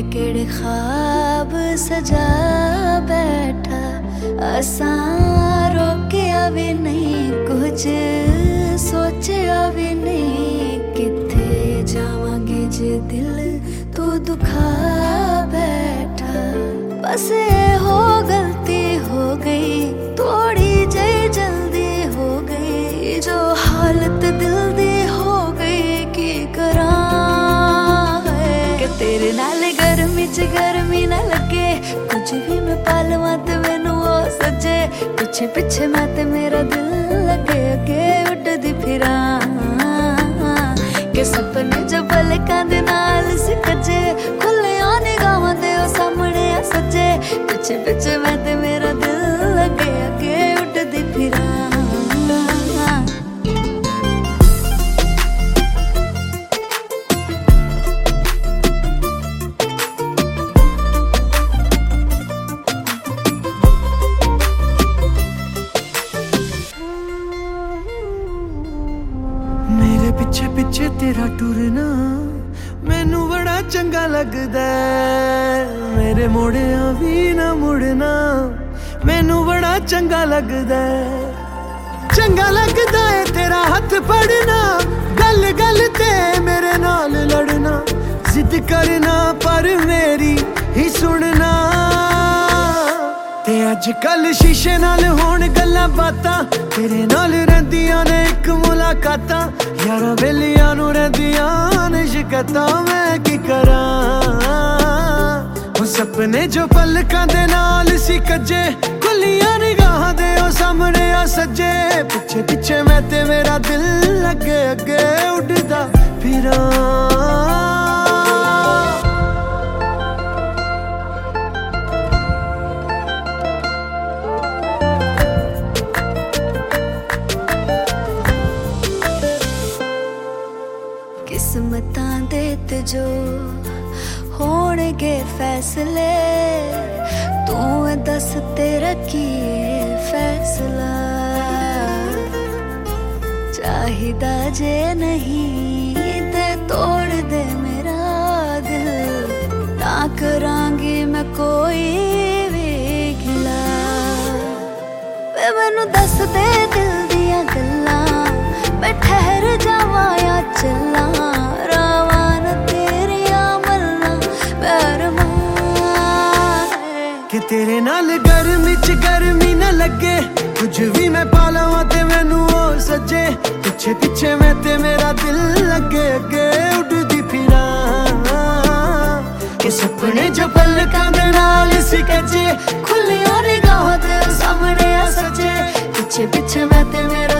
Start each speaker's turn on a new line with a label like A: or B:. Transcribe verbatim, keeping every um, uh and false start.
A: केड़े ख्वाब सजा बैठा असां रोकिया भी नहीं, कुछ सोचिया भी नहीं। किथे जावांगे जे दिल तू दुखा बैठा। बस ये हो गलती हो गई, थोड़ी जई जल्दी हो गई। जो हालत दिल दी हो गई की करा है कि तेरे नाल गर्मी च गर्मी ना लगे। कुछ भी मैं पालवा ते मैनू ओ सजे, पिछे पिछे मैं ते मेरा दिल लगे अगे उड़दी फिरा। के सपने जो पलकां दे नाल सिकजे, खुलिया निगाहां दे ओ सामने आ सजे। पिछे पिछे मैं ते मेरा दिल लगे अगे उड़दी फिरा।
B: मेरे पिछे पिछे तेरा टुरना मैनू बड़ा चंगा लगदा है। मेरे मोड़िया भी ना मुड़ना मैनू बड़ा चंगा लगदा है। चंगा लगदा है तेरा हथ फड़ना, गल गल ते मेरे नाल लड़ना। जिद करना पर मेरी ही सुनना। ते अज कल शीशे नाल होण गल्लां बातां, तेरे नाल रहिंदियां ने इक मुलाकातां। यारां बेलियां नूं रहिंदियां ने शिकायतां, मैं की करां। हुण सपने जो पलकां दे नाल सी कजे, खुलियां निगाहां दे ओ सामने आ सजे। पिछे पिछे मैं ते मेरा दिल लगे अगे उड़दा फिरां।
A: किस्मतां दे ते जो होणगे फैसले, तू दस तेरा की फैसला। चाहिदा जे नहीं ते तोड़ दे मेरा दिल, ना करांगी मैं कोई भी गिला। वे मैनू दस दे दिल दियां गल्लां, मैं ठहर जावां या चला। रावान तेरिया मल्ला बैरमा
B: कि तेरे नाल गर्मी च गर्मी न लगे। कुछ भी मैं पालवा ते मैनू ओ सजे। पिछे पिछे मैं ते मेरा दिल लगे अगे उड़दी फिरा। कि सपने जो पलकां दे नाल सी कजे, खुलियां निगाहां दे सामने आ सजे। पिछे पिछे मैं ते मेरा